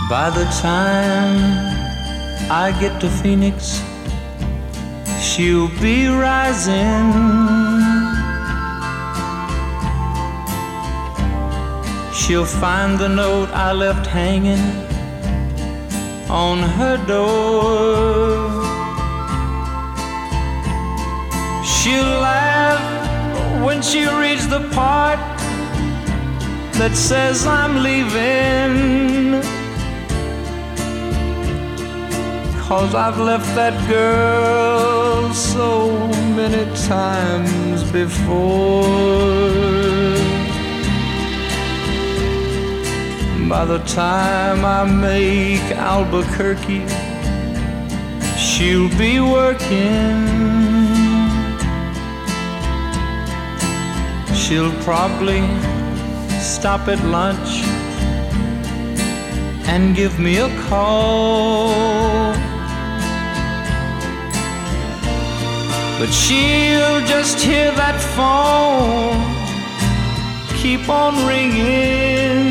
By the time I get to Phoenix, she'll be rising. She'll find the note I left hanging on her door. She'll laugh when she reads the part that says I'm leaving, 'cause I've left that girl so many times before. By the time I make Albuquerque, she'll be working. She'll probably stop at lunch and give me a call, but she'll just hear that phone keep on ringing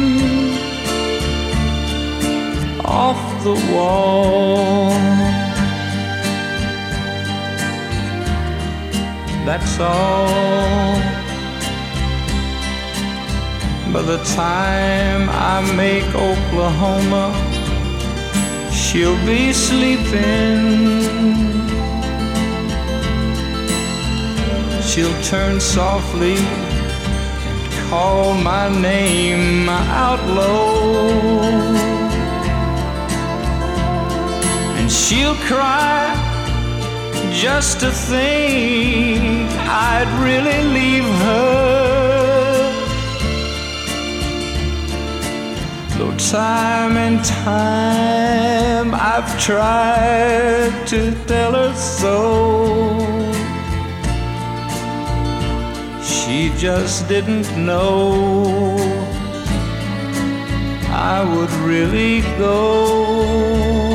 off the wall. That's all. By the time I make Oklahoma, she'll be sleeping. She'll turn softly, call my name out low, and she'll cry just to think I'd really leave her. Though time and time I've tried to tell her so, she just didn't know I would really go.